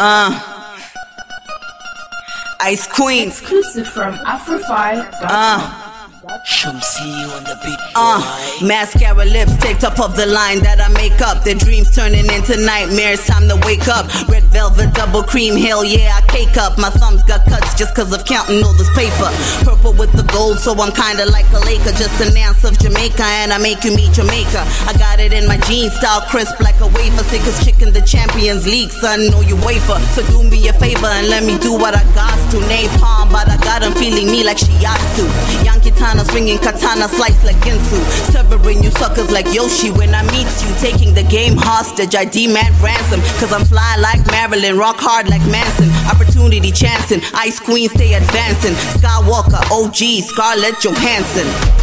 Ice Queen. Exclusive from Afrofy.com. Shumsi on the beat, boy. Mascara, lipstick, top of the line that I make up. Their dreams turning into nightmares, time to wake up. Red velvet, double cream, hell yeah, I cake up. My thumbs got cuts just cause of counting all this paper. Purple with the gold, so I'm kinda like a Laker. Just an ounce of Jamaica and I make you meet Jamaica. I got it in my jeans, style crisp like a wafer. Sick as chicken, the Champions League, son, know you wafer. So do me a favor and let me do what I got to. Napalm, but I got 'em feeling me like Shiatsu. Yankee Tana swinging katana, slice like Ginsu. Severing you suckers like Yoshi when I meet you. Taking the game hostage, I demand ransom. Cause I'm fly like Marilyn, rock hard like Manson. Opportunity chancing, Ice Queen stay advancing. Skywalker, OG, Scarlett Johansson.